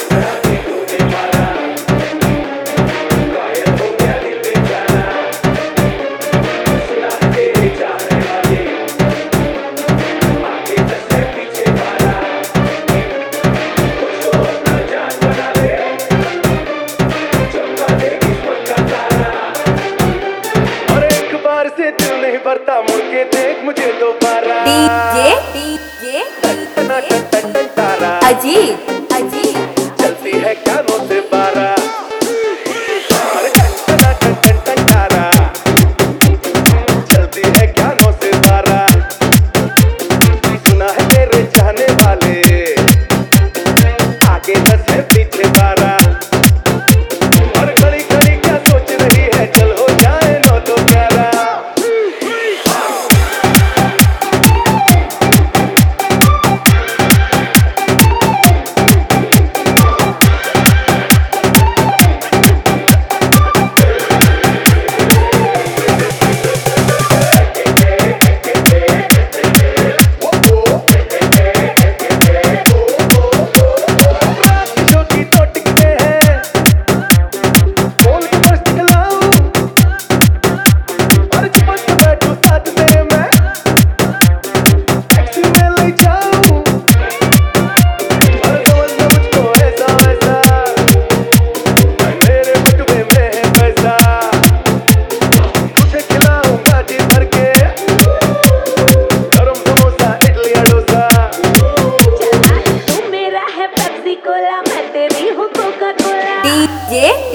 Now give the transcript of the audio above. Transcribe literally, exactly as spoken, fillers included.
भरता मुड़ के देख मुझे दोबारा। डीजे डीजे टन टन टन टन तारा अजीब अजीब चलती है कानों से बारा। अरे टन टन टन टन टन तारा चलती है कानों से बारा। सुना है तेरे चाहने वाले आगे दस है पीछे बारह। और खड़ी खड़ी क्या सोच रही है चल हो जाए नो तो प्यारा। डीजे